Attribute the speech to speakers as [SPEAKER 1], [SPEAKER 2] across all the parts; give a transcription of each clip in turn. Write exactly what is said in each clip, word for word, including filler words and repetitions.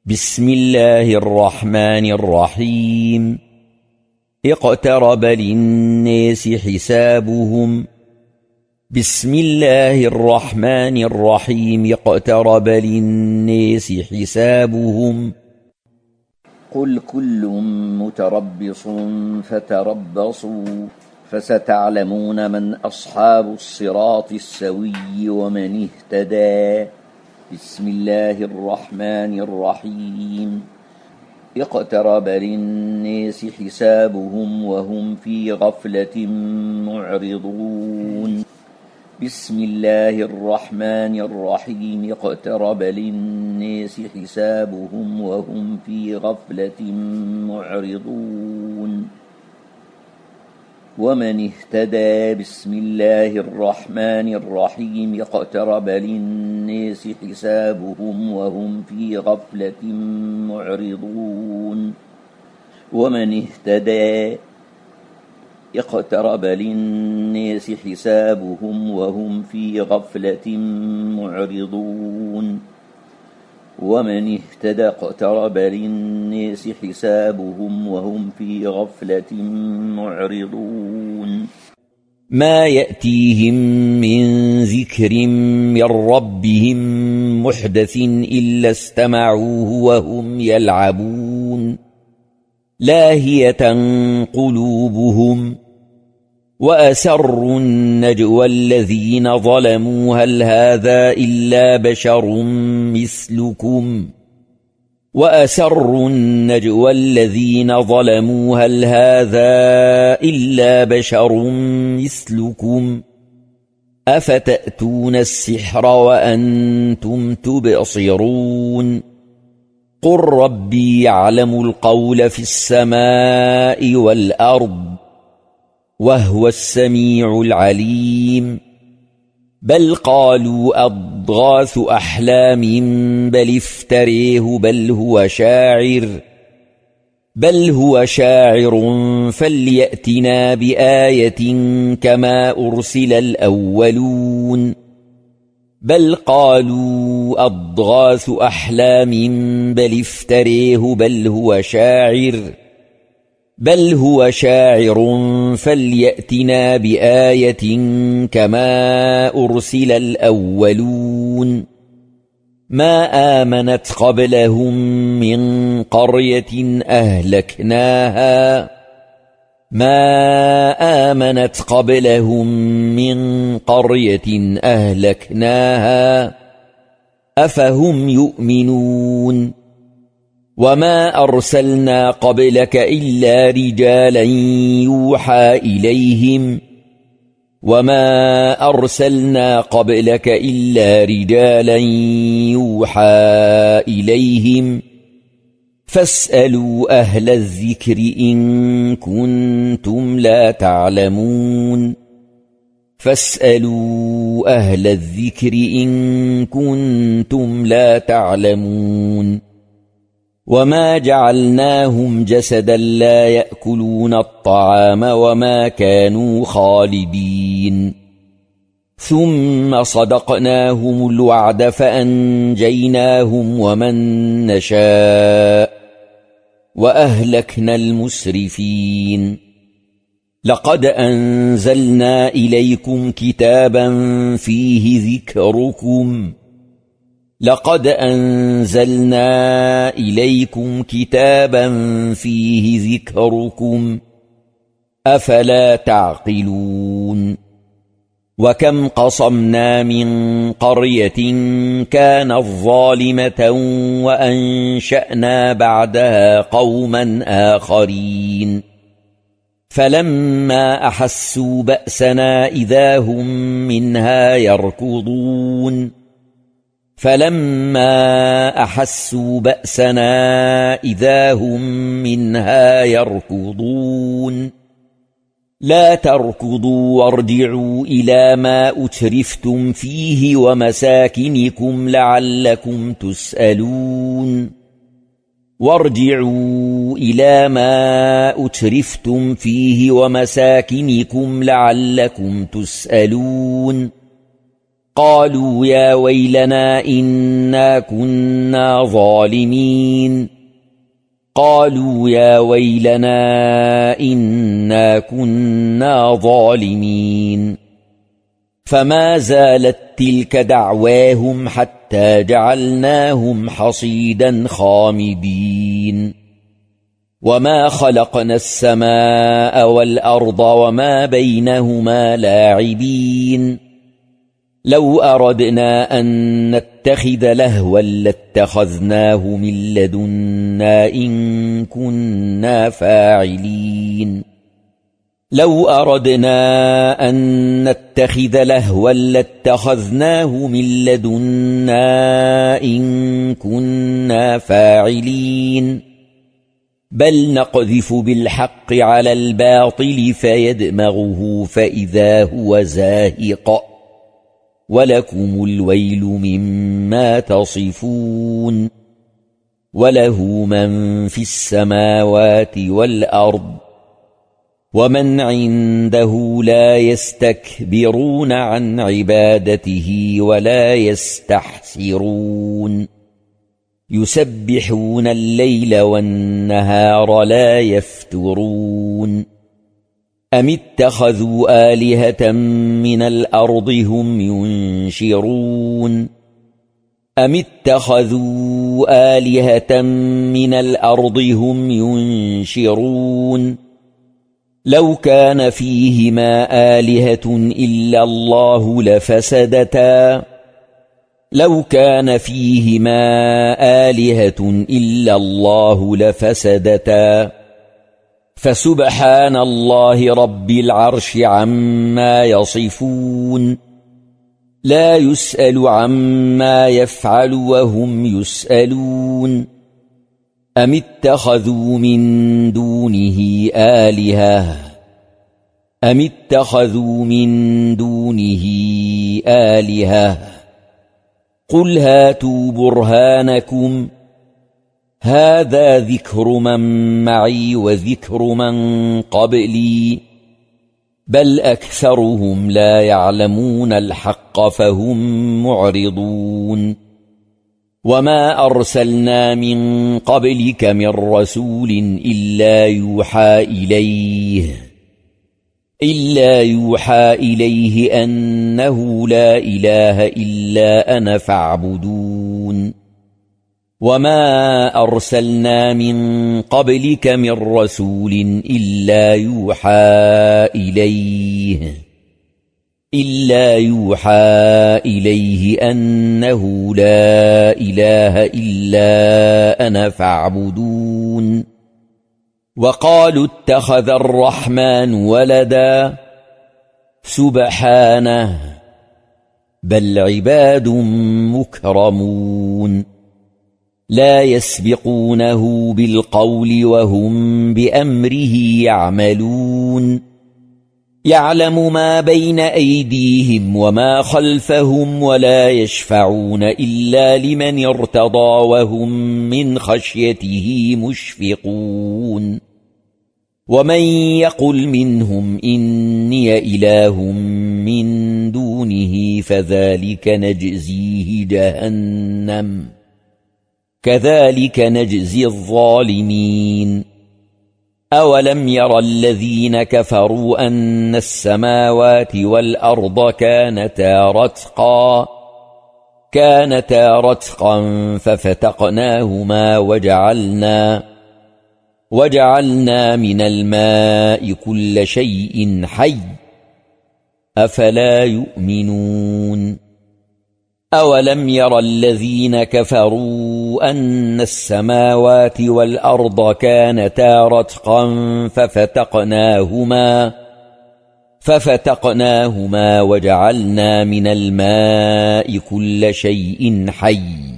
[SPEAKER 1] بسم الله الرحمن الرحيم. اقترب للناس حسابهم. بسم الله الرحمن الرحيم. اقترب للناس حسابهم.
[SPEAKER 2] قل كل متربص فتربصوا فستعلمون من أصحاب الصراط السوي ومن اهتدى. بسم الله الرحمن الرحيم. اقترب للناس حسابهم وهم في غفلة معرضون. بسم الله الرحمن الرحيم. اقترب للناس حسابهم وهم في غفلة معرضون. ومن اهتدى. بسم الله الرحمن الرحيم. اقترب للناس حسابهم وهم في غفلة معرضون. ومن اهتدى. اقترب للناس حسابهم وهم في غفلة معرضون. ومن اهتدى. اقترب للناس حسابهم وهم في غفلة معرضون.
[SPEAKER 1] ما يأتيهم من ذكر من ربهم محدث إلا استمعوه وهم يلعبون لاهية قلوبهم وأسروا النجوى الذين ظلموا هل هذا إلا بشر مثلكم وأسروا النجوى الذين ظلموا هل هذا إلا بشر مثلكم أفتأتون السحر وأنتم تبصرون. قل ربي يعلم القول في السماء والأرض وهو السميع العليم. بل قالوا أضغاث أحلام بل افتريه بل هو شاعر بل هو شاعر فليأتنا بآية كما أرسل الأولون. بل قالوا أضغاث أحلام بل افتريه بل هو شاعر بل هو شاعر فليأتنا بآية كما أرسل الأولون. ما آمنت قبلهم من قرية أهلكناها ما آمنت قبلهم من قرية أهلكناها أفهم يؤمنون. وما أرسلنا قبلك إلا رجالا يوحى إليهم وما أرسلنا قبلك إلا رجالا يوحى إليهم فاسألوا أهل الذكر إن كنتم لا تعلمون. فاسألوا أهل الذكر إن كنتم لا تعلمون. وما جعلناهم جسدا لا يأكلون الطعام وما كانوا خالدين. ثم صدقناهم الوعد فأنجيناهم ومن نشاء وأهلكنا المسرفين. لقد أنزلنا إليكم كتابا فيه ذكركم لقد أنزلنا إليكم كتابا فيه ذكركم أفلا تعقلون. وكم قصمنا من قرية كانت ظالمة وأنشأنا بعدها قوما آخرين فلما أحسوا بأسنا إذا هم منها يركضون فلما أحسوا بأسنا إذا هم منها يركضون. لا تركضوا وارجعوا إلى ما أترفتم فيه ومساكنكم لعلكم تسألون. وارجعوا إلى ما أترفتم فيه ومساكنكم لعلكم تسألون. قالوا يا ويلنا إنا كنا ظالمين قالوا يا ويلنا إنا كنا ظالمين فما زالت تلك دعواهم حتى جعلناهم حصيدا خامدين وما خلقنا السماء والأرض وما بينهما لاعبين لو أردنا أن نتخذ لهوا لاتخذناه من لدنا إن كنا فاعلين لو أردنا أن نتخذ لهوا لاتخذناه من لدنا إن كنا فاعلين بل نقذف بالحق على الباطل فيدمغه فإذا هو زاهق ولكم الويل مما تصفون وله من في السماوات والأرض ومن عنده لا يستكبرون عن عبادته ولا يستحسرون يسبحون الليل والنهار لا يفترون أم اتخذوا آلهة من الأرض هم ينشرون أم اتخذوا آلهة من الأرض هم ينشرون لو كان فيهما آلهة إلا الله لفسدتا لو كان فيهما آلهة إلا الله لفسدتا فسبحان الله رب العرش عما يصفون لا يسأل عما يفعل وهم يسألون أم اتخذوا من دونه آلهة أم اتخذوا من دونه آلهة قل هاتوا برهانكم هذا ذكر من معي وذكر من قبلي بل أكثرهم لا يعلمون الحق فهم معرضون وما أرسلنا من قبلك من رسول إلا يوحى إليه إلا يوحى إليه أنه لا إله إلا أنا فاعبدون وما أرسلنا من قبلك من رسول إلا يوحى إليه إلا يوحى إليه أنه لا إله إلا أنا فاعبدون وقالوا اتخذ الرحمن ولدا سبحانه بل عباد مكرمون لا يسبقونه بالقول وهم بأمره يعملون يعلم ما بين أيديهم وما خلفهم ولا يشفعون إلا لمن ارتضى وهم من خشيته مشفقون ومن يقل منهم إني إله من دونه فذلك نجزيه جهنم كذلك نجزي الظالمين أولم ير الذين كفروا أن السماوات والأرض كانتا رتقا كانتا رتقا ففتقناهما وجعلنا وجعلنا من الماء كل شيء حي أفلا يؤمنون أولم ير الذين كفروا أن السماوات والأرض كانتا رتقا ففتقناهما ففتقناهما وجعلنا من الماء كل شيء حي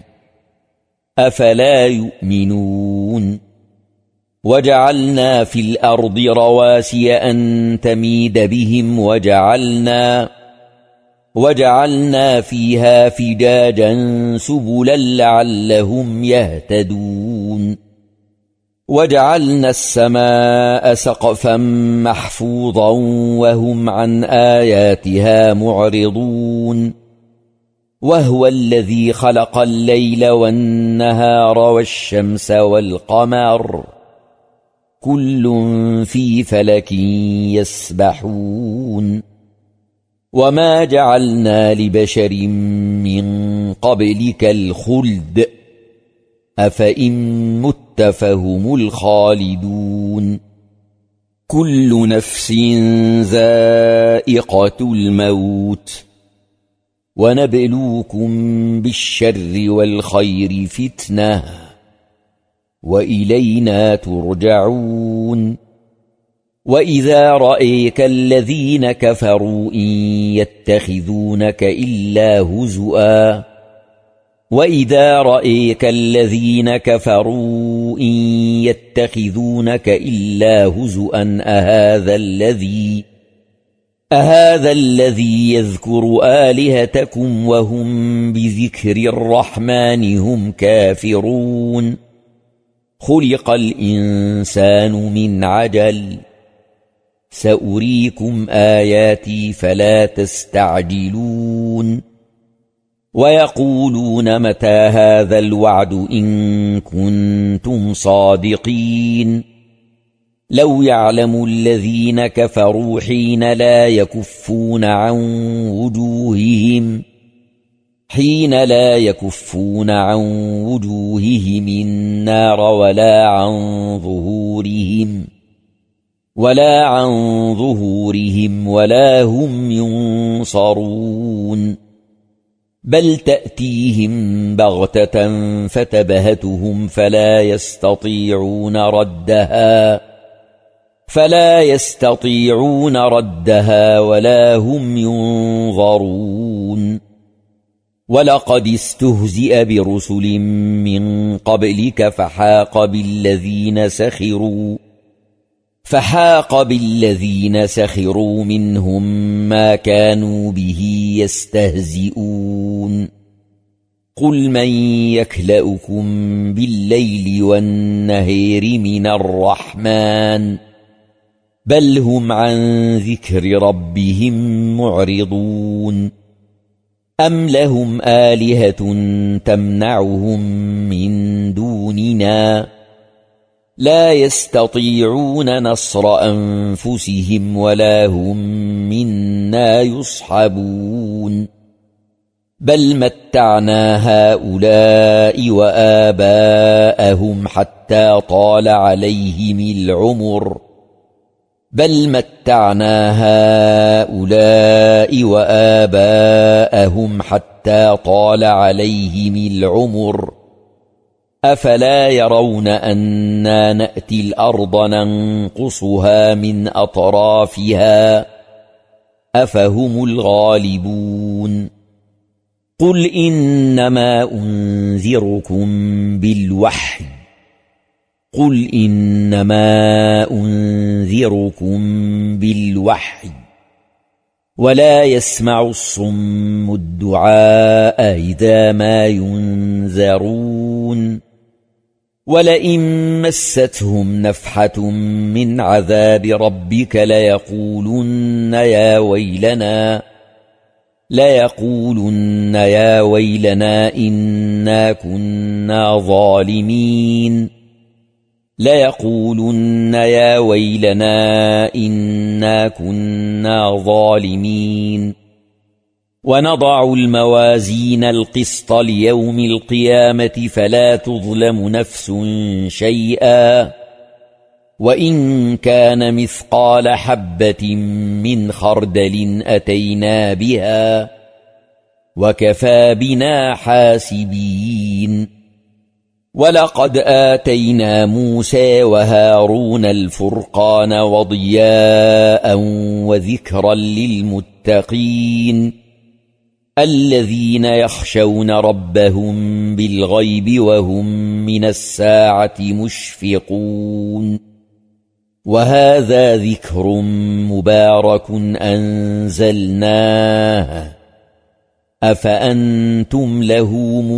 [SPEAKER 1] أفلا يؤمنون وجعلنا في الأرض رواسي أن تميد بهم وجعلنا وجعلنا فيها فجاجا سبلا لعلهم يهتدون وجعلنا السماء سقفا محفوظا وهم عن آياتها معرضون وهو الذي خلق الليل والنهار والشمس والقمر كل في فلك يسبحون وما جعلنا لبشر من قبلك الخلد أفإن مت فهم الخالدون كل نفس ذائقة الموت ونبلوكم بالشر والخير فتنة وإلينا ترجعون وإذا رأيك الذين كفروا إن يتخذونك إلا هزؤا وإذا رأيك الذين كفروا إن يتخذونك إلا هزؤا أهذا الذي أهذا الذي يذكر آلهتكم وهم بذكر الرحمن هم كافرون خلق الإنسان من عجل سأريكم آياتي فلا تستعجلون ويقولون متى هذا الوعد إن كنتم صادقين لو يعلم الذين كفروا حين لا يكفون عن وجوههم حين لا يكفون عن وجوههم النار ولا عن ظهورهم ولا عن ظهورهم ولا هم ينصرون بل تأتيهم بغتة فتبهتهم فلا يستطيعون ردها فلا يستطيعون ردها ولا هم ينظرون ولقد استهزئ برسل من قبلك فحاق بالذين سخروا فحاق بالذين سخروا منهم ما كانوا به يستهزئون قل من يكلؤكم بالليل والنهار من الرحمن بل هم عن ذكر ربهم معرضون أم لهم آلهة تمنعهم من دوننا لا يستطيعون نصر أنفسهم ولا هم منا يصحبون بل متعنا هؤلاء وآباءهم حتى طال عليهم العمر بل متعنا هؤلاء وآباءهم حتى طال عليهم العمر أفلا يرون أنا نأتي الأرض ننقصها من أطرافها أفهم الغالبون قل إنما أنذركم بالوحي قل إنما أنذركم بالوحي ولا يسمع الصم الدعاء إذا ما ينذرون ولئن مستهم نفحة من عذاب ربك ليقولن يا ويلنا ليقولن يا ويلنا إنا كنا ظالمين ليقولن يا ويلنا إنا كنا ظالمين ونضع الموازين القسط ليوم القيامة فلا تظلم نفس شيئا وإن كان مثقال حبة من خردل أتينا بها وكفى بنا حاسبين ولقد آتينا موسى وهارون الفرقان وضياء وذكرا للمتقين الذين يخشون ربهم بالغيب وهم من الساعة مشفقون وهذا ذكر مبارك أنزلناه أفأنتم له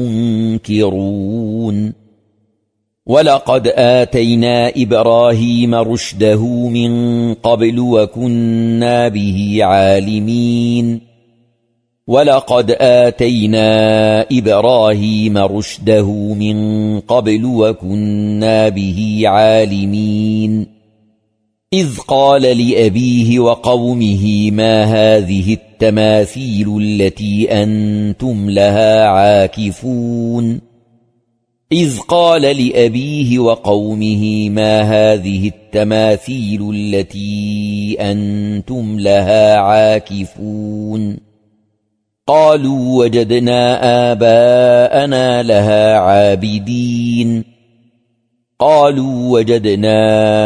[SPEAKER 1] منكرون ولقد آتينا إبراهيم رشده من قبل وكنا به عالمين ولقد آتينا إبراهيم رشده من قبل وكنا به عالمين إذ قال لأبيه وقومه ما هذه التماثيل التي أنتم لها عاكفون إذ قال لأبيه وقومه ما هذه التماثيل التي أنتم لها عاكفون قالوا وجدنا آباءنا لها عابدين قالوا وجدنا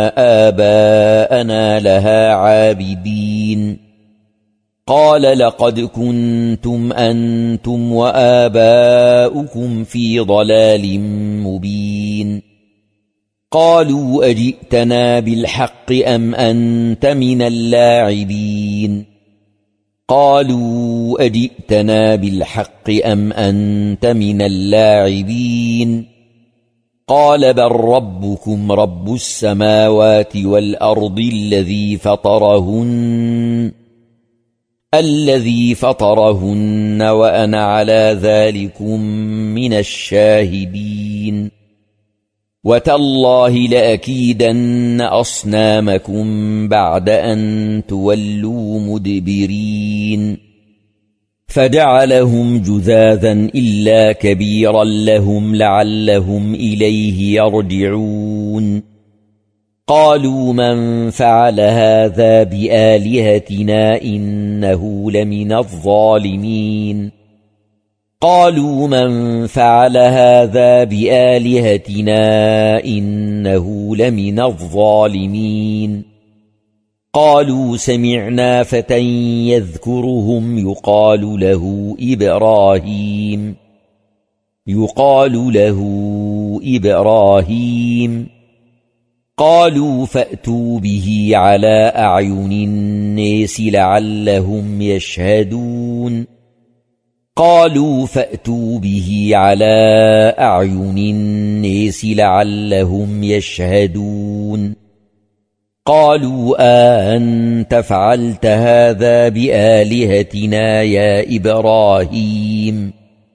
[SPEAKER 1] آباءنا لها عابدين قال لقد كنتم أنتم وآباؤكم في ضلال مبين قالوا أجئتنا بالحق أم أنت من اللاعبين قالوا أجئتنا بالحق أم أنت من اللاعبين قال بل ربكم رب السماوات والأرض الذي فطرهن الذي فطرهن وأنا على ذلكم من الشاهدين وتالله لأكيدن أصنامكم بعد أن تولوا مدبرين فجعلهم جذاذا إلا كبيرا لهم لعلهم إليه يرجعون قالوا من فعل هذا بآلهتنا إنه لمن الظالمين قالوا من فعل هذا بآلهتنا إنه لمن الظالمين قالوا سمعنا فتى يذكرهم يقال له إبراهيم يقال له إبراهيم قالوا فأتوا به على أعين الناس لعلهم يشهدون قالوا فأتوا به على أعين الناس لعلهم يشهدون قالوا أأنت فعلت هذا بآلهتنا يا إبراهيم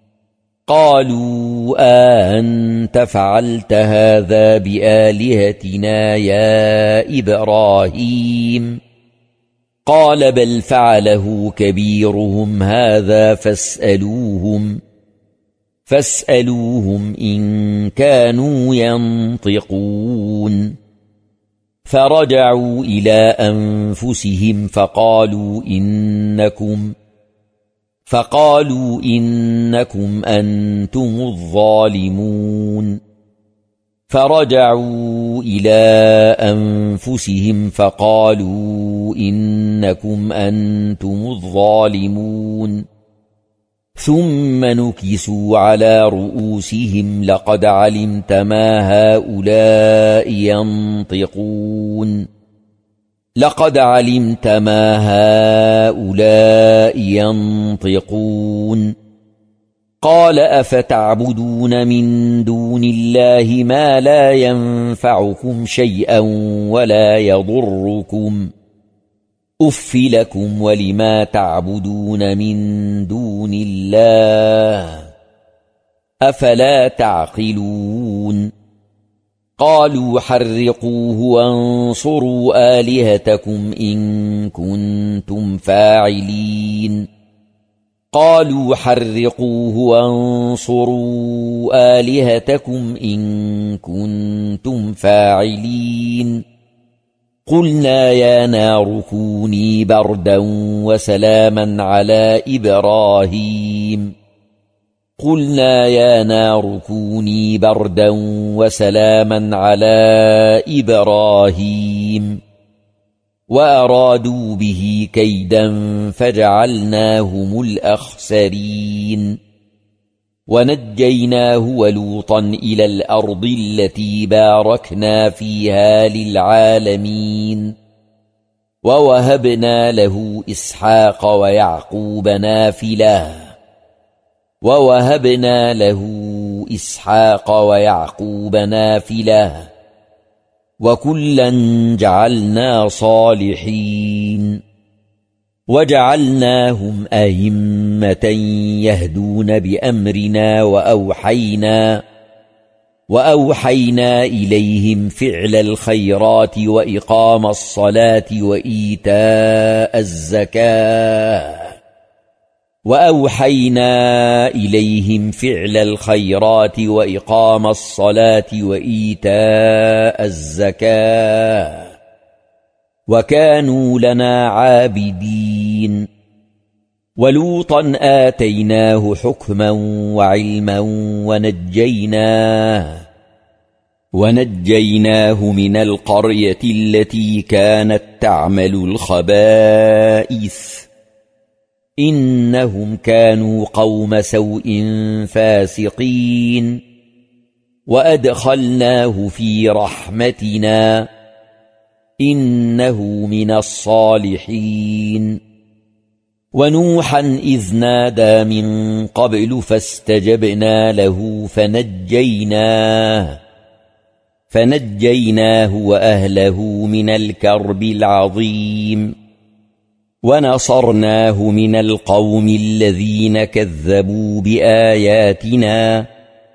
[SPEAKER 1] قالوا أأنت فعلت هذا بآلهتنا يا إبراهيم قال بل فعله كبيرهم هذا فاسألوهم فاسألوهم إن كانوا ينطقون فرجعوا إلى أنفسهم فقالوا إنكم فقالوا إنكم أنتم الظالمون فرجعوا إلى أنفسهم فقالوا إنكم أنتم الظالمون ثم نكسوا على رؤوسهم لقد علمت ما هؤلاء ينطقون لقد علمت ما هؤلاء ينطقون قال أفتعبدون من دون الله ما لا ينفعكم شيئا ولا يضركم أف لكم ولما تعبدون من دون الله أفلا تعقلون قالوا حرقوه وانصروا آلهتكم إن كنتم فاعلين قالوا حرقوه وانصروا آلهتكم إن كنتم فاعلين قلنا يا نار كوني بردا وسلاما على إبراهيم قلنا يا نار كوني بردا وسلاما على إبراهيم وأرادوا به كيدا فجعلناهم الأخسرين ونجيناه ولوطا إلى الأرض التي باركنا فيها للعالمين ووهبنا له إسحاق ويعقوب نافلة ووهبنا له إسحاق ويعقوب نافلة وكلا جعلنا صالحين وجعلناهم أئمة يهدون بأمرنا وأوحينا وأوحينا إليهم فعل الخيرات وإقام الصلاة وإيتاء الزكاة وأوحينا إليهم فعل الخيرات وإقام الصلاة وإيتاء الزكاة وكانوا لنا عابدين. ولوطا آتيناه حكما وعلما ونجيناه ونجيناه من القرية التي كانت تعمل الخبائث إنهم كانوا قوم سوء فاسقين. وأدخلناه في رحمتنا إنه من الصالحين. ونوحا إذ نادى من قبل فاستجبنا له فنجيناه فنجيناه وأهله من الكرب العظيم. ونصرناه من القوم الذين كذبوا بآياتنا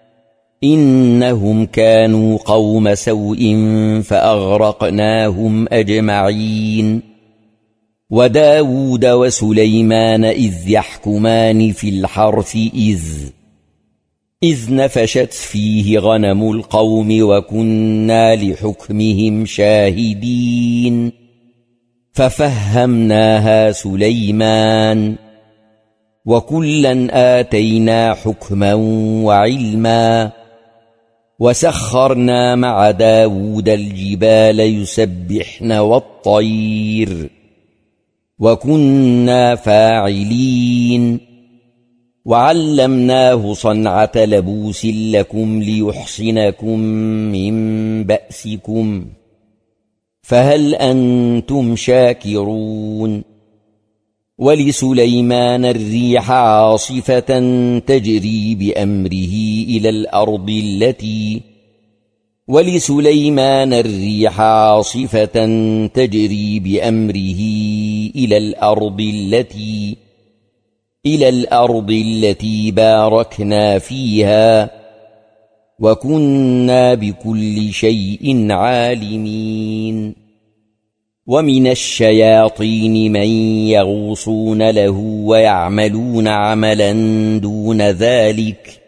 [SPEAKER 1] إنهم كانوا قوم سوء فأغرقناهم أجمعين. وداود وسليمان إذ يحكمان في الحرث إذ إذ نفشت فيه غنم القوم وكنا لحكمهم شاهدين. ففهمناها سليمان وكلا آتينا حكما وعلما. وسخرنا مع داود الجبال يسبحن والطير وكنا فاعلين. وعلمناه صنعة لبوس لكم ليحصنكم من بأسكم فهل أنتم شاكرون. ولسليمان الريح عاصفة تجري بأمره إلى الأرض التي ولسليمان الريح عاصفة تجري بأمره إلى الأرض التي إلى الأرض التي باركنا فيها وكنا بكل شيء عالمين. ومن الشياطين من يغوصون له ويعملون عملا دون ذلك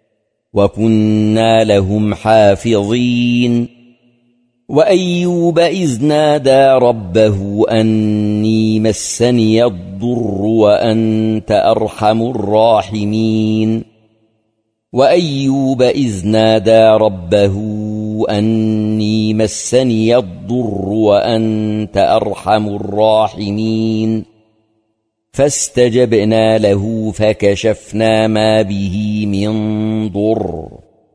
[SPEAKER 1] وكنا لهم حافظين. وأيوب إذ نادى ربه أني مسني الضر وأنت أرحم الراحمين. وأيوب إذ نادى ربه أني مسني الضر وأنت أرحم الراحمين. فاستجبنا له فكشفنا ما به من ضر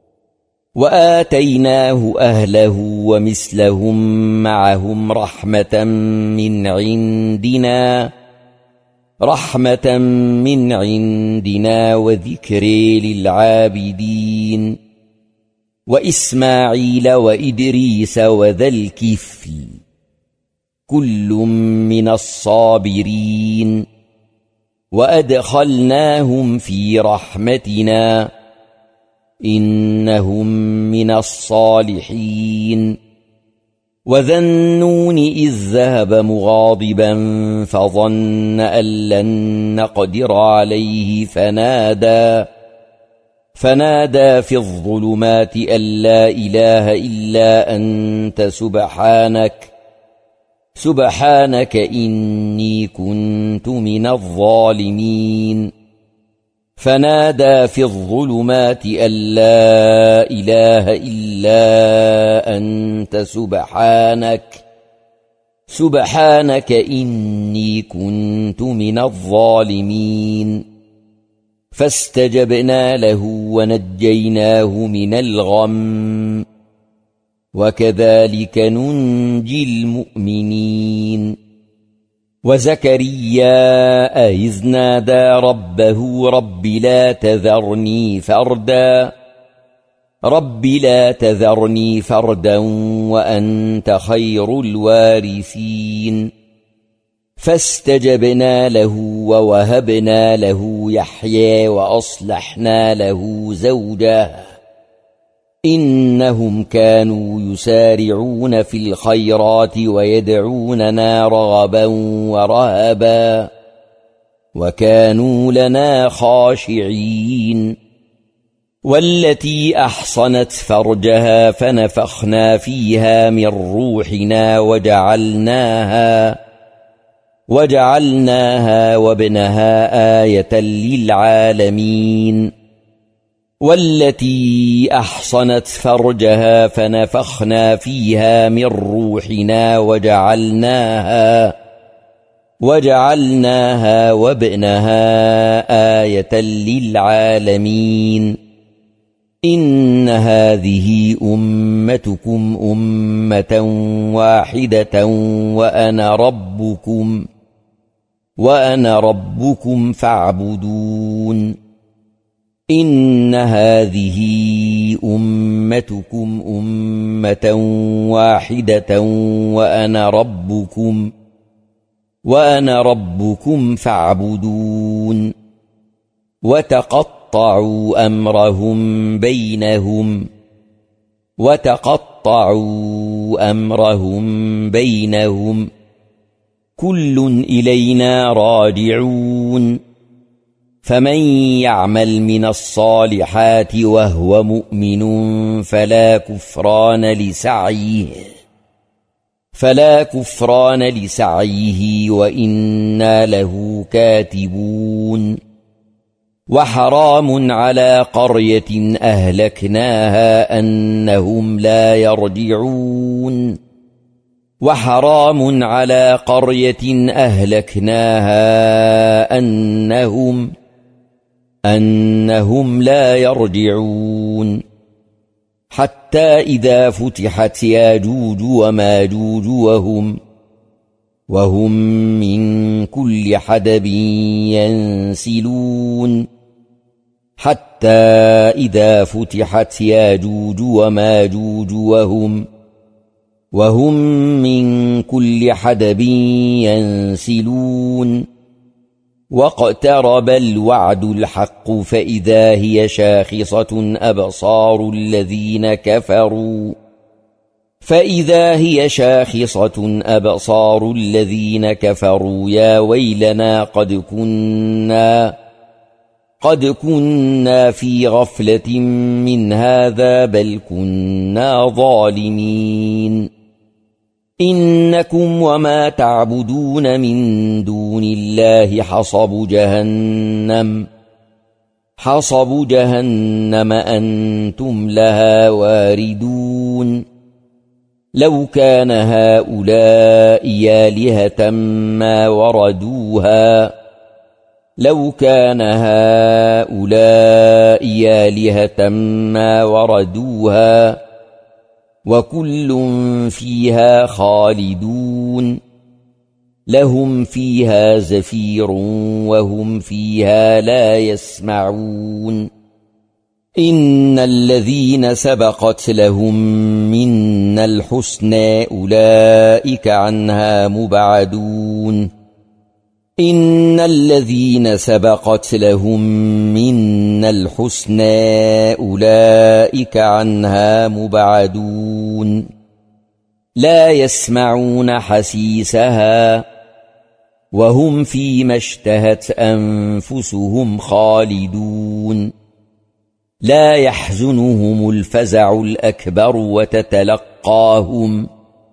[SPEAKER 1] وآتيناه أهله ومثلهم معهم رحمة من عندنا رحمة من عندنا وذكر للعابدين. وإسماعيل وإدريس وذا الكفل كل من الصابرين. وأدخلناهم في رحمتنا إنهم من الصالحين. وذا النون إذ ذهب مغاضبا فظن أن لن نقدر عليه فنادى فنادى في الظلمات أن لا إله إلا أنت سبحانك سبحانك إني كنت من الظالمين. فنادى في الظلمات أن لا إله إلا أنت سبحانك سبحانك إني كنت من الظالمين. فاستجبنا له ونجيناه من الغم وكذلك ننجي المؤمنين. وزكريا إذ نادى ربه رب لا تذرني فردا رب لا تذرني فردا وأنت خير الوارثين. فاستجبنا له ووهبنا له يحيى وأصلحنا له زوجه إنهم كانوا يسارعون في الخيرات ويدعوننا رغبا ورهبا وكانوا لنا خاشعين والتي أحصنت فرجها فنفخنا فيها من روحنا وجعلناها وجعلناها وابنها آية للعالمين والتي أحصنت فرجها فنفخنا فيها من روحنا وجعلناها وجعلناها وابنها آية للعالمين إن هذه أمتكم أمة واحدة وأنا ربكم وأنا ربكم فاعبدون إن هذه أمتكم أمة واحدة وأنا ربكم وأنا ربكم فاعبدون وتقطعوا أمرهم بينهم وتقطعوا أمرهم بينهم كل إلينا راجعون فمن يعمل من الصالحات وهو مؤمن فلا كفران لسعيه فلا كفران لسعيه وإنا له كاتبون وحرام على قرية أهلكناها أنهم لا يرجعون وحرام على قرية أهلكناها أنهم أنهم لا يرجعون حتى إذا فتحت ياجوج وماجوج وهم وهم من كل حدب ينسلون حتى إذا فتحت ياجوج وماجوج وهم وهم من كل حدب ينسلون واقترب الوعد الحق فإذا هي شاخصة أبصار الذين كفروا فإذا هي شاخصة أبصار الذين كفروا يا ويلنا قد كنا قد كنا في غفلة من هذا بل كنا ظالمين إنكم وما تعبدون من دون الله حصب جهنم حصب جهنم أنتم لها واردون لو كان هؤلاء آلهة ما وردوها لو كان هؤلاء آلهة ما وردوها وكل فيها خالدون لهم فيها زفير وهم فيها لا يسمعون إن الذين سبقت لهم منا الحسنى أولئك عنها مبعدون إن الذين سبقت لهم منا الحسنى أولئك عنها مبعدون لا يسمعون حسيسها وهم فيما اشتهت أنفسهم خالدون لا يحزنهم الفزع الأكبر وتتلقاهم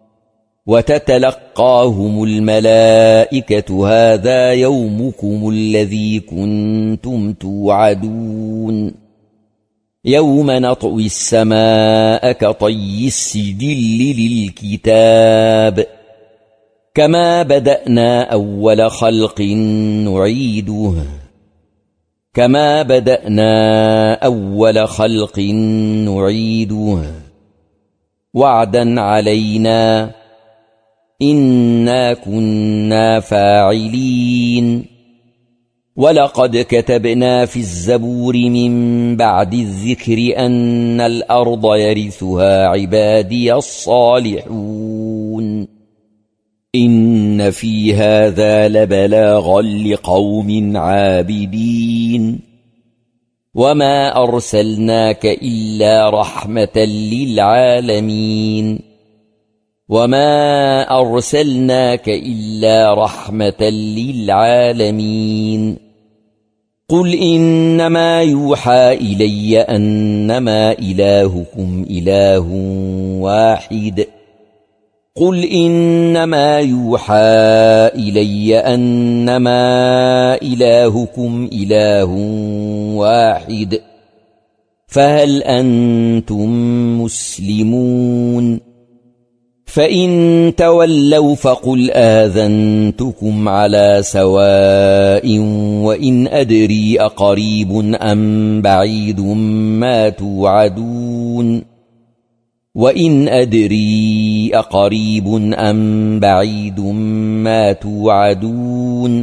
[SPEAKER 1] وتتلقاهم الملائكة هذا يومكم الذي كنتم توعدون يوم نطوي السماء كطي السجل للكتاب كما بدأنا أول خلق نعيده كما بدأنا أول خلق نعيده وعدا علينا إنا كنا فاعلين ولقد كتبنا في الزبور من بعد الذكر أن الأرض يرثها عبادي الصالحون إن في هذا لبلاغا لقوم عابدين وما أرسلناك إلا رحمة للعالمين وما أرسلناك إلا رحمة للعالمين قل إنما يوحى إلي أنما إلهكم إله واحد قل إنما يوحى إلي أنما إلهكم إله واحد فهل أنتم مسلمون فإن تولوا فقل آذنتكم على سواء وإن أدري أقريب أم بعيد ما توعدون وإن أدري أقريب أم بعيد ما توعدون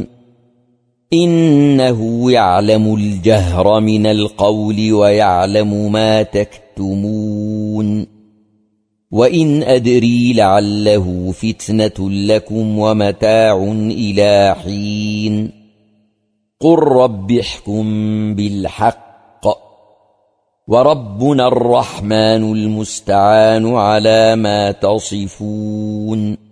[SPEAKER 1] إنه يعلم الجهر من القول ويعلم ما تكتمون وإن أدري لعله فتنة لكم ومتاع إلى حين قل رب احكم بالحق وربنا الرحمن المستعان على ما تصفون